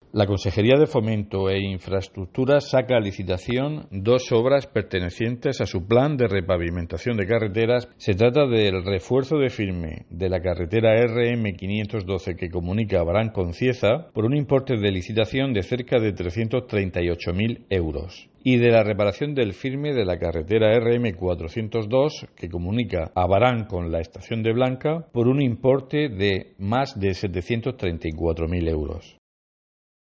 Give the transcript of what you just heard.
La Consejería de Fomento e Infraestructuras saca a licitación 2 obras pertenecientes a su plan de repavimentación de carreteras. Se trata del refuerzo de firme de la carretera RM512 que comunica Abarán con Cieza por un importe de licitación de cerca de 338.000 euros. Y de la reparación del firme de la carretera RM402 que comunica Abarán con la estación de Blanca por un importe de más de 734.000 euros.